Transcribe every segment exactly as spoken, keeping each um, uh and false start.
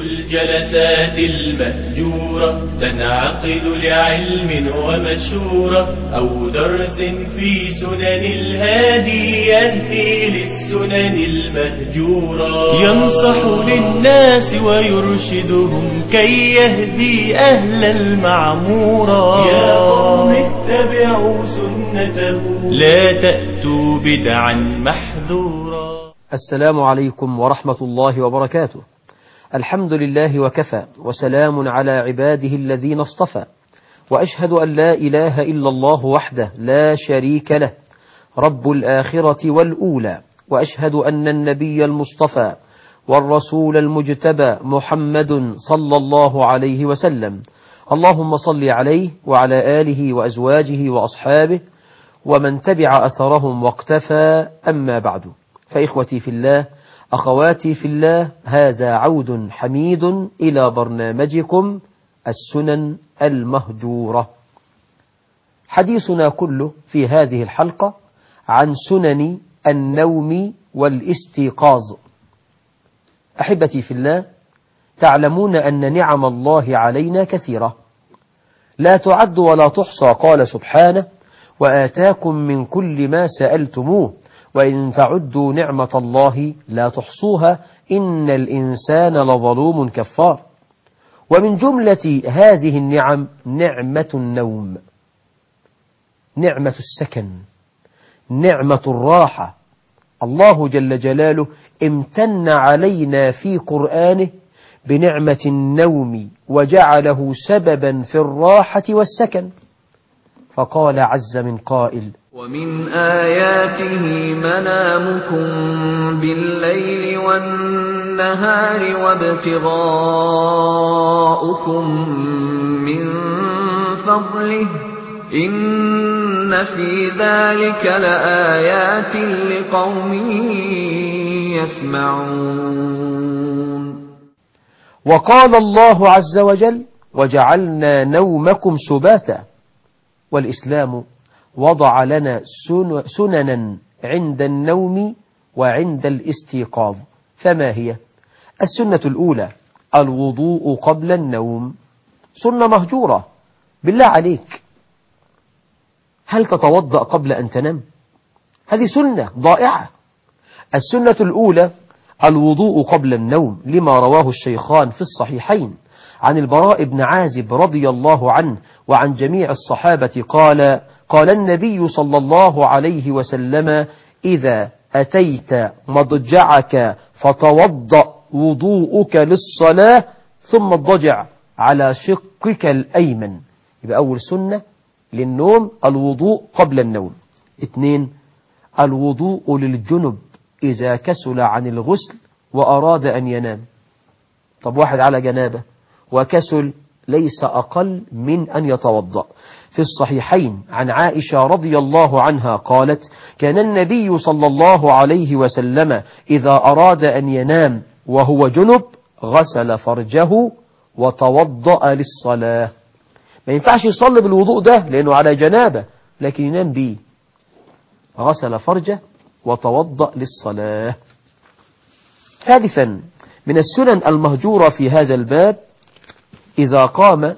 الجلسات المهجورة تنعقد لعلم ومشورة أو درس في سنن الهادي يهدي للسنن المهجورة، ينصح للناس ويرشدهم كي يهدي أهل المعمورة. يا قوم اتبعوا سنته لا تأتوا بدعا محذورا. السلام عليكم ورحمة الله وبركاته. الحمد لله وكفى، وسلام على عباده الذين اصطفى، وأشهد أن لا إله إلا الله وحده لا شريك له رب الآخرة والأولى، وأشهد أن النبي المصطفى والرسول المجتبى محمد صلى الله عليه وسلم، اللهم صل عليه وعلى آله وأزواجه وأصحابه ومن تبع أثرهم واقتفى، أما بعد. فإخوتي في الله، أخواتي في الله، هذا عود حميد إلى برنامجكم السنن المهجورة. حديثنا كله في هذه الحلقة عن سنن النوم والاستيقاظ. أحبتي في الله، تعلمون أن نعم الله علينا كثيرة لا تعد ولا تحصى. قال سبحانه: وآتاكم من كل ما سألتموه وإن تعدوا نعمة الله لا تحصوها إن الإنسان لظلوم كفار. ومن جملة هذه النعم نعمة النوم، نعمة السكن، نعمة الراحة. الله جل جلاله امتن علينا في قرآنه بنعمة النوم وجعله سببا في الراحة والسكن، فقال عز من قائل: ومن آياته منامكم بالليل والنهار وابتغاؤكم من فضله إن في ذلك لآيات لقوم يسمعون. وقال الله عز وجل: وجعلنا نومكم سباتا. والإسلام وضع لنا سننا عند النوم وعند الاستيقاظ. فما هي؟ السنة الأولى الوضوء قبل النوم، سنة مهجورة. بالله عليك، هل تتوضأ قبل أن تنام؟ هذه سنة ضائعة. السنة الأولى الوضوء قبل النوم، لما رواه الشيخان في الصحيحين عن البراء بن عازب رضي الله عنه وعن جميع الصحابة قال: قال النبي صلى الله عليه وسلم: إذا أتيت مضجعك فتوضأ وضوءك للصلاة ثم اضطجع على شقك الأيمن. يبقى أول سنة للنوم الوضوء قبل النوم. اثنين الوضوء للجنب إذا كسل عن الغسل وأراد أن ينام. طب واحد على جنابه وكسل، ليس أقل من أن يتوضأ. في الصحيحين عن عائشة رضي الله عنها قالت: كان النبي صلى الله عليه وسلم إذا أراد أن ينام وهو جنب غسل فرجه وتوضأ للصلاة. ما ينفعش يصلي بالوضوء ده لأنه على جنابه، لكن ينام بيه. غسل فرجه وتوضأ للصلاة. ثالثا من السنن المهجورة في هذا الباب إذا قام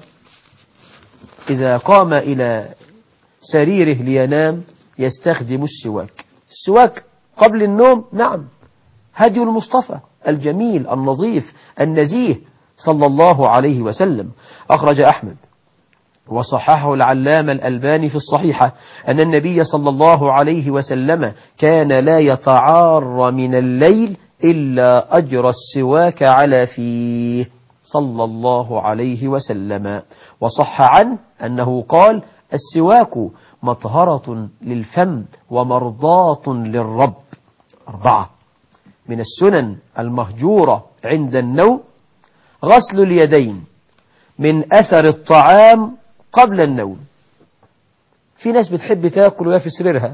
إذا قام إلى سريره لينام يستخدم السواك. السواك قبل النوم، نعم، هدي المصطفى الجميل النظيف النزيه صلى الله عليه وسلم. أخرج أحمد وصححه العلامة الألباني في الصحيحة أن النبي صلى الله عليه وسلم كان لا يتعار من الليل إلا أجرى السواك على فيه صلى الله عليه وسلم. وصح عنه أنه قال: السواك مطهرة للفم ومرضاة للرب. أربعة من السنن المهجورة عند النوم غسل اليدين من أثر الطعام قبل النوم. في ناس بتحب تاكل وهي في سريرها،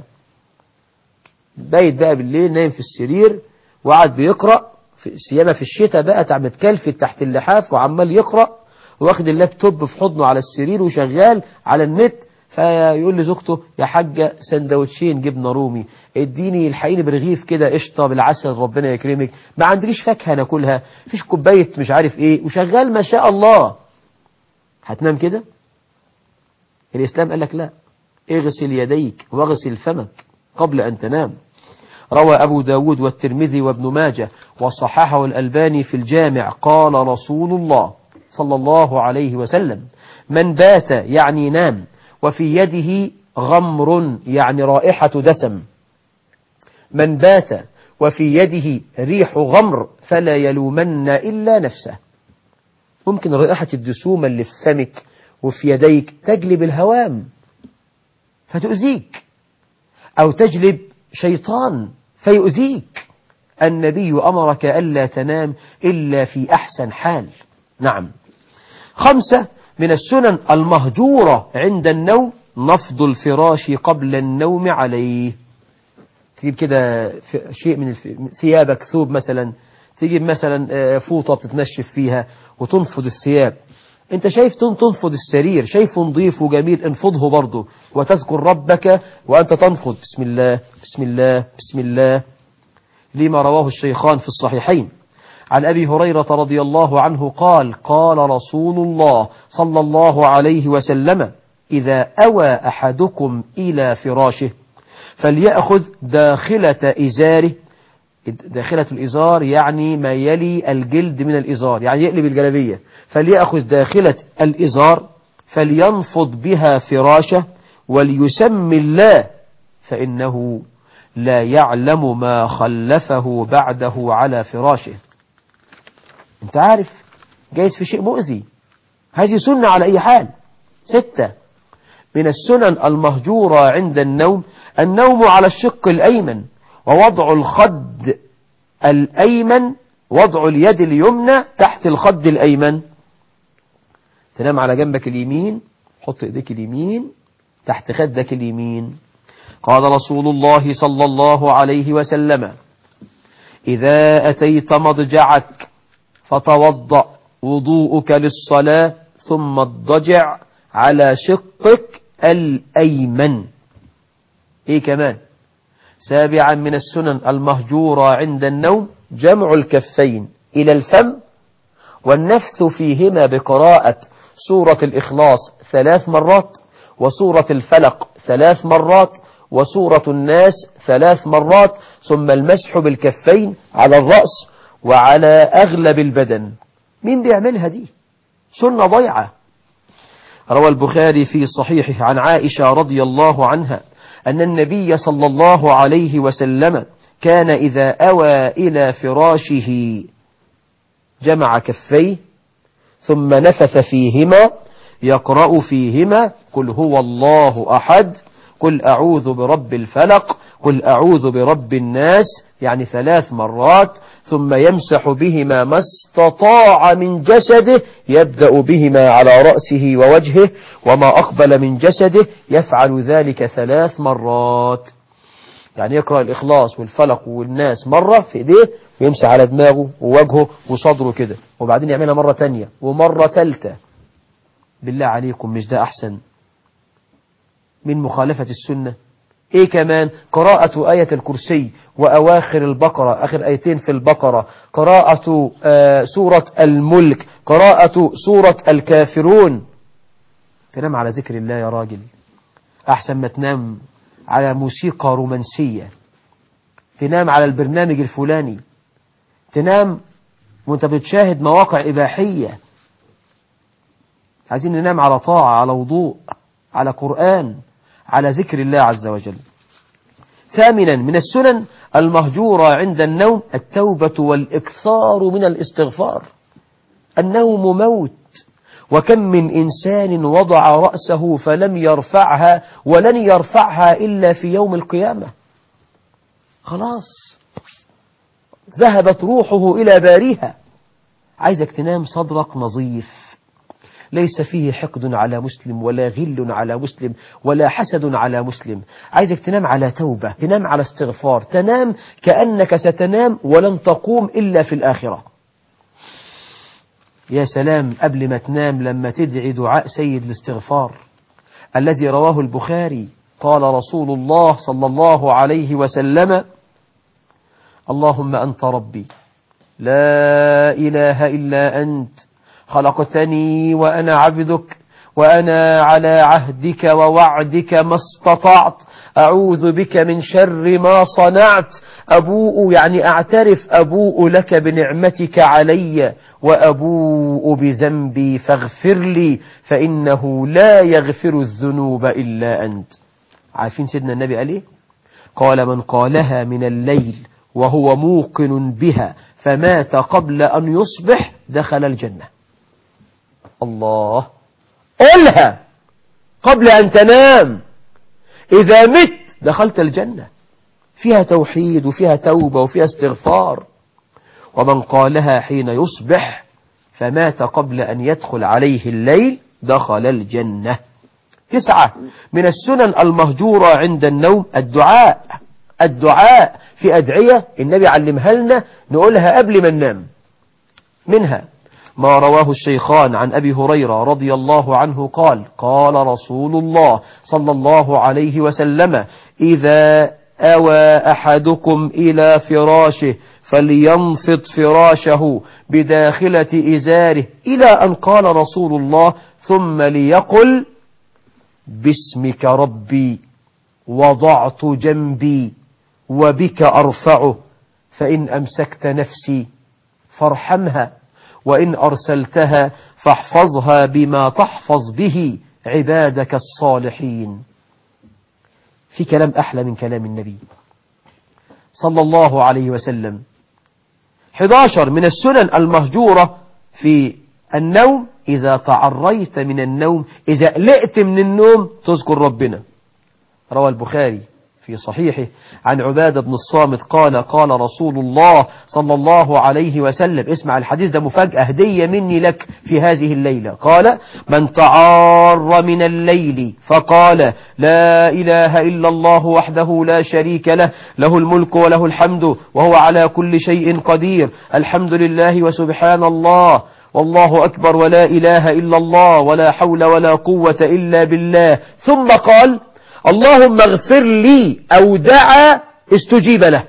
بايت بقى بالليل نايم في السرير وقعد بيقرأ، في سيما في الشتاء بقى تعمل كلفة تحت اللحاف وعمال يقرأ واخد اللابتوب في حضنه على السرير وشغال على النت، فيقول لزوجته يا حاجة سندوتشين جبنة رومي، اديني الحقيني برغيف كده قشطة بالعسل ربنا يكرمك، ما عندكيش فاكهة ناكلها، فيش كوباية مش عارف ايه، وشغال ما شاء الله. هتنام كده؟ الإسلام قال لك لا، اغسل يديك واغسل فمك قبل أن تنام. روى أبو داود والترمذي وابن ماجه وصححه الألباني في الجامع قال رسول الله صلى الله عليه وسلم: من بات يعني نام وفي يده غمر يعني رائحة دسم، من بات وفي يده ريح غمر فلا يلومن إلا نفسه. ممكن رائحة الدسومة اللي في فمك وفي يديك تجلب الهوام فتؤذيك، أو تجلب شيطان فيؤذيك. النبي أمرك ألا تنام إلا في أحسن حال. نعم. خمسة من السنن المهجورة عند النوم نفض الفراش قبل النوم عليه. تجيب كده شيء من ثيابك، ثوب مثلا، تجيب مثلا فوطة بتتنشف فيها وتنفض الثياب. انت شايف تنفض السرير، شايفه نظيف وجميل، انفضه برضه وتذكر ربك وأنت تنفض، بسم الله بسم الله بسم الله، لما رواه الشيخان في الصحيحين عن أبي هريرة رضي الله عنه قال: قال رسول الله صلى الله عليه وسلم: إذا أوى أحدكم إلى فراشه فليأخذ داخلة إزاره. داخلة الإزار يعني ما يلي الجلد من الإزار، يعني يقلب الجلبية. فليأخذ داخلة الإزار فلينفض بها فراشه وليسمي الله فإنه لا يعلم ما خلفه بعده على فراشه. انت عارف جايز في شيء مؤذي، هذه سنة على أي حال. ستة من السنن المهجورة عند النوم النوم على الشق الأيمن، ووضع الخد الأيمن، وضع اليد اليمنى تحت الخد الأيمن. تنام على جنبك اليمين، حط ايديك اليمين تحت خدك اليمين. قال رسول الله صلى الله عليه وسلم: إذا أتيت مضجعك فتوضأ وضوءك للصلاة ثم اضطجع على شقك الأيمن. إيه كمان؟ سابعا من السنن المهجورة عند النوم جمع الكفين إلى الفم والنفث فيهما بقراءة سورة الإخلاص ثلاث مرات، وسورة الفلق ثلاث مرات، وسورة الناس ثلاث مرات، ثم المسح بالكفين على الرأس وعلى أغلب البدن. مين بيعملها دي؟ سنة ضيعة. روى البخاري في صحيحه عن عائشة رضي الله عنها أن النبي صلى الله عليه وسلم كان إذا أوى إلى فراشه جمع كفيه ثم نفث فيهما يقرأ فيهما: قل هو الله أحد، قل أعوذ برب الفلق، قل أعوذ برب الناس، يعني ثلاث مرات، ثم يمسح بهما ما استطاع من جسده، يبدأ بهما على رأسه ووجهه وما أقبل من جسده، يفعل ذلك ثلاث مرات. يعني يقرأ الإخلاص والفلق والناس مرة في إيديه ويمسح على دماغه ووجهه وصدره كده، وبعدين يعملها مرة تانية ومرة تالتة. بالله عليكم مش ده أحسن من مخالفة السنة؟ إيه كمان؟ قراءة آية الكرسي وأواخر البقرة، آخر آيتين في البقرة، قراءة آه سورة الملك، قراءة سورة الكافرون. تنام على ذكر الله يا راجل أحسن ما تنام على موسيقى رومانسية، تنام على البرنامج الفلاني، تنام وانت بتشاهد مواقع إباحية. عايزين ننام على طاعة، على وضوء، على قرآن، على ذكر الله عز وجل. ثامنا من السنن المهجورة عند النوم التوبة والإكثار من الاستغفار. النوم موت، وكم من إنسان وضع رأسه فلم يرفعها ولن يرفعها إلا في يوم القيامة. خلاص ذهبت روحه إلى باريها. عايزك تنام صدرك نظيف، ليس فيه حقد على مسلم ولا غل على مسلم ولا حسد على مسلم. عايزك تنام على توبة، تنام على استغفار، تنام كأنك ستنام ولن تقوم إلا في الآخرة. يا سلام قبل ما تنام لما تدعي دعاء سيد الاستغفار: الذي رواه البخاري قال رسول الله صلى الله عليه وسلم: اللهم أنت ربي لا إله إلا أنت، خلقتني وأنا عبدك، وأنا على عهدك ووعدك ما استطعت، أعوذ بك من شر ما صنعت، أبوء يعني أعترف أبوء لك بنعمتك علي وأبوء بذنبي فاغفر لي فإنه لا يغفر الذنوب إلا أنت. عارفين سيدنا النبي قال إيه؟ قال: من قالها من الليل وهو موقن بها فمات قبل أن يصبح دخل الجنة. الله، قلها قبل أن تنام، إذا مت دخلت الجنة. فيها توحيد وفيها توبة وفيها استغفار. ومن قالها حين يصبح فمات قبل أن يدخل عليه الليل دخل الجنة. تسعة، من السنن المهجورة عند النوم الدعاء. الدعاء في أدعية النبي علمها لنا نقولها قبل ما ننام. منها ما رواه الشيخان عن أبي هريرة رضي الله عنه قال: قال رسول الله صلى الله عليه وسلم: إذا أوى أحدكم إلى فراشه فلينفض فراشه بداخلة إزاره، إلى أن قال رسول الله: ثم ليقل باسمك ربي وضعت جنبي وبك أرفعه، فإن أمسكت نفسي فارحمها، وإن أرسلتها فاحفظها بما تحفظ به عبادك الصالحين. في كلام أحلى من كلام النبي صلى الله عليه وسلم. أحد عشر من السنن المهجورة في النوم: إذا تعريت من النوم، إذا قلقت من النوم تذكر ربنا. روى البخاري في صحيحه عن عبادة بن الصامت قال: قال رسول الله صلى الله عليه وسلم، اسمع الحديث ده مفاجأة هدية مني لك في هذه الليلة، قال: من تعار من الليل فقال لا إله إلا الله وحده لا شريك له، له الملك وله الحمد وهو على كل شيء قدير، الحمد لله وسبحان الله والله أكبر ولا إله إلا الله ولا حول ولا قوة إلا بالله، ثم قال: اللهم اغفر لي، أو دعا استجيب له.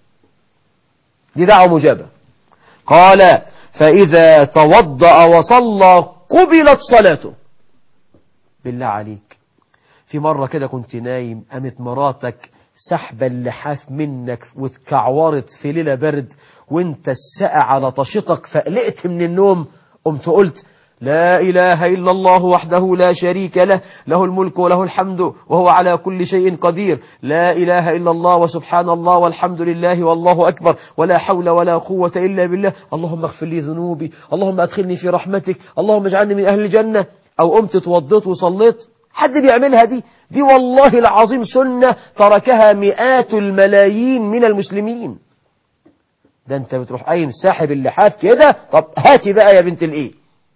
دي دعوة مجابة. قال: فإذا توضأ وصلى قبلت صلاته. بالله عليك، في مرة كده كنت نايم، قامت مراتك سحبة اللحاف منك واتكعورت في ليلة برد وانت السقع على طشتك، فقلقت من النوم، قمت قلت: لا إله إلا الله وحده لا شريك له، له الملك وله الحمد وهو على كل شيء قدير، لا إله إلا الله وسبحان الله والحمد لله والله أكبر ولا حول ولا قوة إلا بالله، اللهم اغفر لي ذنوبي، اللهم أدخلني في رحمتك، اللهم اجعلني من أهل الجنة. أو قمت توضيت وصليت. حد بيعملها دي؟ دي والله العظيم سنة تركها مئات الملايين من المسلمين. ده انت بتروح قايم ساحب اللحاف كده، طب هاتي بقى يا بنت الايه.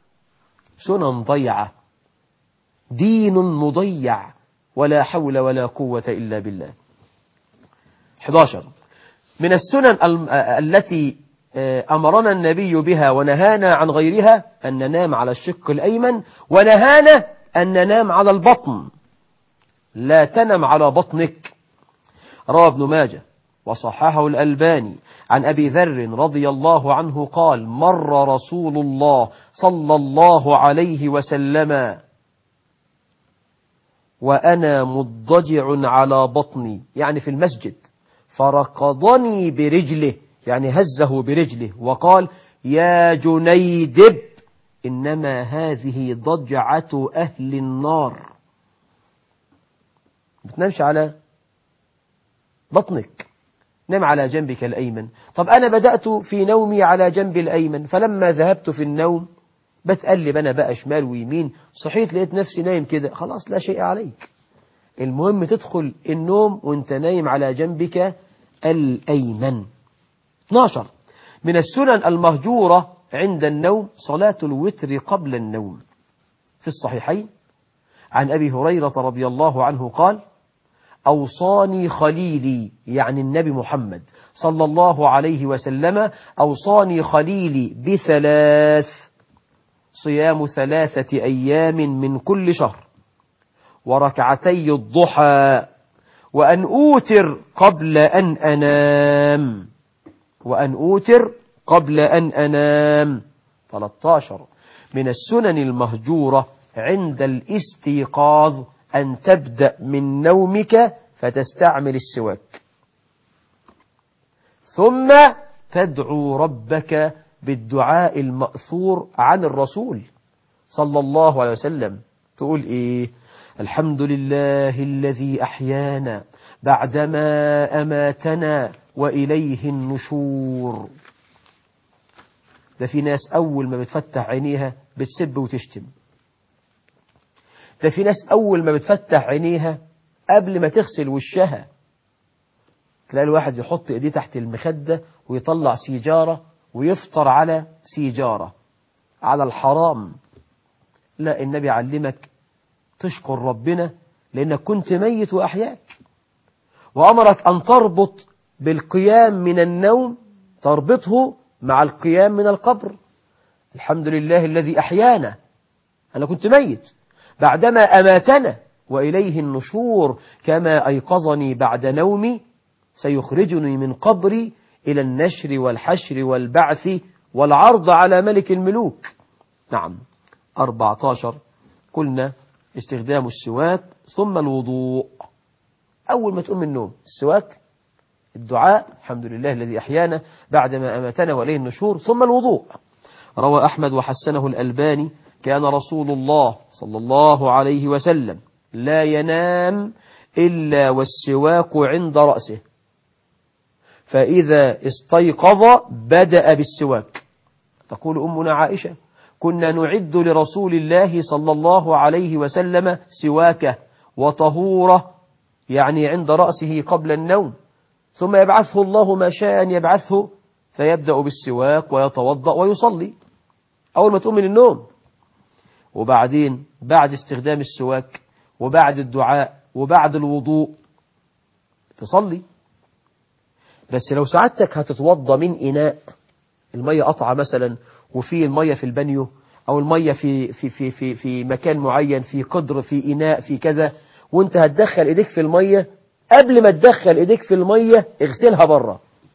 سنن ضيعة، دين مضيع، ولا حول ولا قوة إلا بالله. أحد عشر من السنن التي أمرنا النبي بها ونهانا عن غيرها أن ننام على الشق الأيمن، ونهانا أن ننام على البطن، لا تنم على بطنك. روى ابن ماجه وصححه الألباني عن أبي ذر رضي الله عنه قال: مر رسول الله صلى الله عليه وسلم وأنا مضجع على بطني، يعني في المسجد، فركضني برجله، يعني هزه برجله، وقال: يا جنيدب إنما هذه ضجعة أهل النار. بتنامش على بطنك، نم على جنبك الأيمن. طب أنا بدأت في نومي على جنبي الأيمن، فلما ذهبت في النوم بتقلب أنا بقى شمال ويمين، صحيت لقيت نفسي نايم كده، خلاص لا شيء عليك. المهم تدخل النوم وانت نايم على جنبك الأيمن. اثني عشر من السنن المهجورة عند النوم صلاة الوتر قبل النوم. في الصحيحين عن أبي هريرة رضي الله عنه قال: أوصاني خليلي، يعني النبي محمد صلى الله عليه وسلم، أوصاني خليلي بثلاث: صيام ثلاثة أيام من كل شهر، وركعتي الضحى، وأن أوتر قبل أن أنام وأن أوتر قبل أن أنام. ثلاثة عشر من السنن المهجورة عند الاستيقاظ أن تبدأ من نومك فتستعمل السواك، ثم تدعو ربك بالدعاء المأثور عن الرسول صلى الله عليه وسلم. تقول إيه؟ الحمد لله الذي أحيانا بعدما أماتنا وإليه النشور. ده في ناس أول ما بتفتح عينيها بتسب وتشتم. ده في ناس أول ما بتفتح عينيها قبل ما تغسل وشها تلاقي الواحد يحط ايديه تحت المخدة ويطلع سيجارة ويفطر على سيجارة، على الحرام. لا، النبي علمك تشكر ربنا لأنك كنت ميت وأحياك، وأمرك أن تربط بالقيام من النوم، تربطه مع القيام من القبر. الحمد لله الذي أحيانا، أنا كنت ميت، بعدما أماتنا وإليه النشور، كما أيقظني بعد نومي سيخرجني من قبري إلى النشر والحشر والبعث والعرض على ملك الملوك. نعم. أربعة عشر قلنا استخدام السواك، ثم الوضوء. أول ما تقوم من النوم السواك، الدعاء الحمد لله الذي أحيانا بعدما أماتنا وإليه النشور، ثم الوضوء. روى أحمد وحسنه الألباني كان رسول الله صلى الله عليه وسلم لا ينام إلا والسواك عند رأسه، فإذا استيقظ بدأ بالسواك. تقول أمنا عائشة كنا نعد لرسول الله صلى الله عليه وسلم سواكه وطهوره، يعني عند رأسه قبل النوم، ثم يبعثه الله ما شاء أن يبعثه فيبدأ بالسواك ويتوضأ ويصلي أول ما تقوم من النوم. وبعدين بعد استخدام السواك وبعد الدعاء وبعد الوضوء تصلي. بس لو سعادتك هتتوضى من إناء المية قطعة مثلا، وفي المية في البانيو، أو المية في, في, في, في, في مكان معين، في قدر، في إناء، في كذا، وانت هتدخل إيديك في المية، قبل ما تدخل إيديك في المية اغسلها بره.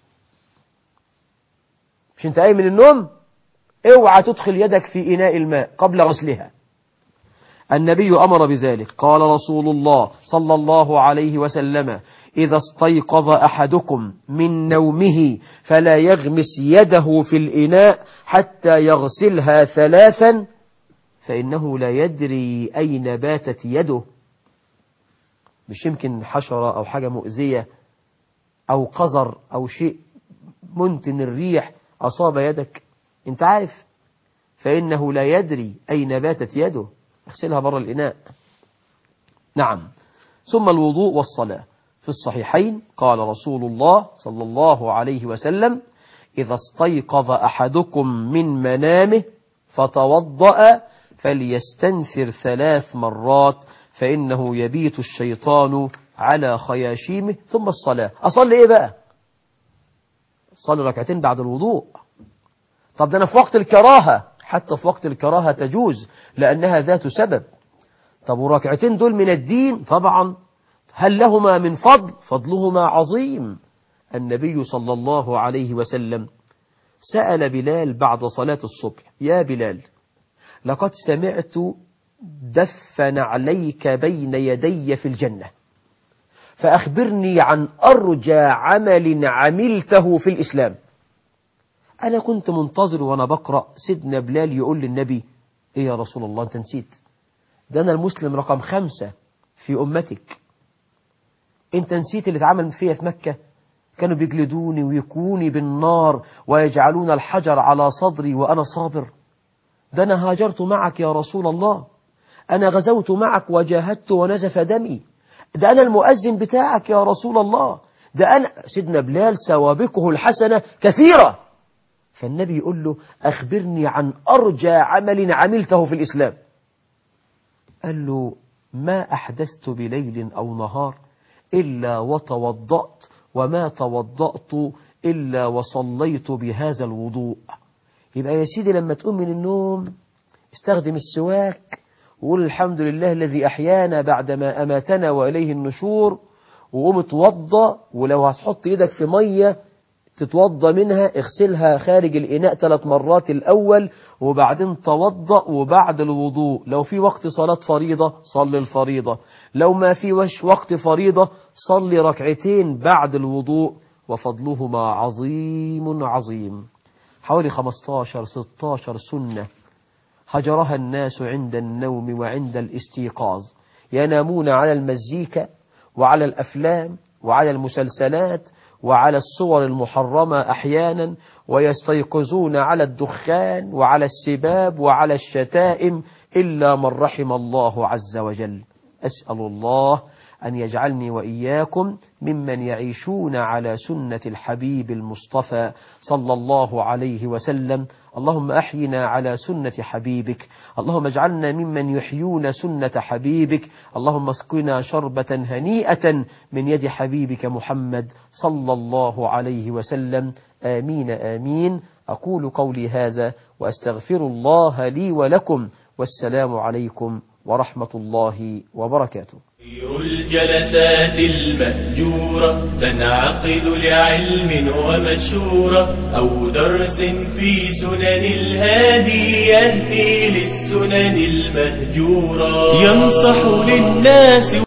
مش انت قايم من النوم، اوعى تدخل يدك في إناء الماء قبل غسلها. النبي أمر بذلك. قال رسول الله صلى الله عليه وسلم إذا استيقظ أحدكم من نومه فلا يغمس يده في الإناء حتى يغسلها ثلاثا فإنه لا يدري أين باتت يده. مش يمكن حشرة أو حاجة مؤذية أو قذر أو شيء منتن الريح أصاب يدك، انت عارف، فإنه لا يدري أين باتت يده، اغسلها بره الإناء. نعم. ثم الوضوء والصلاة. في الصحيحين قال رسول الله صلى الله عليه وسلم إذا استيقظ أحدكم من منامه فتوضأ فليستنثر ثلاث مرات فإنه يبيت الشيطان على خياشيمه. ثم الصلاة. أصلي إيه بقى؟ صلي ركعتين بعد الوضوء. طب ده أنا في وقت الكراهة، حتى في وقت الكراهة تجوز لأنها ذات سبب. طب وركعتين دول من الدين طبعا، هل لهما من فضل؟ فضلهما عظيم. النبي صلى الله عليه وسلم سأل بلال بعد صلاة الصبح يا بلال لقد سمعت دف نعليك بين يدي في الجنة فأخبرني عن أرجى عمل عملته في الإسلام. أنا كنت منتظر وأنا بقرأ سيدنا بلال يقول للنبي إيه يا رسول الله أنت نسيت؟ ده أنا المسلم رقم خمسة في أمتك، أنت نسيت اللي اتعمل فيها في مكة؟ كانوا بيجلدوني ويكوني بالنار ويجعلون الحجر على صدري وأنا صابر. ده أنا هاجرت معك يا رسول الله، أنا غزوت معك وجاهدت ونزف دمي، ده أنا المؤذن بتاعك يا رسول الله، ده أنا. سيدنا بلال سوابقه الحسنة كثيرة. فالنبي يقول له أخبرني عن أرجى عمل عملته في الإسلام. قال له ما أحدثت بليل أو نهار إلا وتوضأت، وما توضأت إلا وصليت بهذا الوضوء. يبقى يا سيدي لما تقوم من النوم استخدم السواك وقول الحمد لله الذي أحيانا بعدما أماتنا وإليه النشور، وقوم اتوضى، ولو هتحط إيدك في مية تتوضى منها اغسلها خارج الإناء ثلاث مرات الأول، وبعدين توضأ. وبعد الوضوء لو في وقت صلاة فريضة صلي الفريضة، لو ما في وش وقت فريضة صلي ركعتين بعد الوضوء، وفضلهما عظيم عظيم. حوالي خمستاشر ستاشر سنة هجرها الناس عند النوم وعند الاستيقاظ، ينامون على المزيكا وعلى الأفلام وعلى المسلسلات وعلى الصور المحرمة أحيانا، ويستيقظون على الدخان وعلى السباب وعلى الشتائم إلا من رحم الله عز وجل. أسأل الله أن يجعلني وإياكم ممن يعيشون على سنة الحبيب المصطفى صلى الله عليه وسلم. اللهم أحينا على سنة حبيبك، اللهم اجعلنا ممن يحيون سنة حبيبك، اللهم اسقنا شربة هنيئة من يد حبيبك محمد صلى الله عليه وسلم. آمين آمين. أقول قولي هذا وأستغفر الله لي ولكم، والسلام عليكم ورحمة الله وبركاته. الجلسات المأجورة تنعقد لعلم ومشورة أو درس في سنن الهادي يهدي للسنن المهجورة، ينصح للناس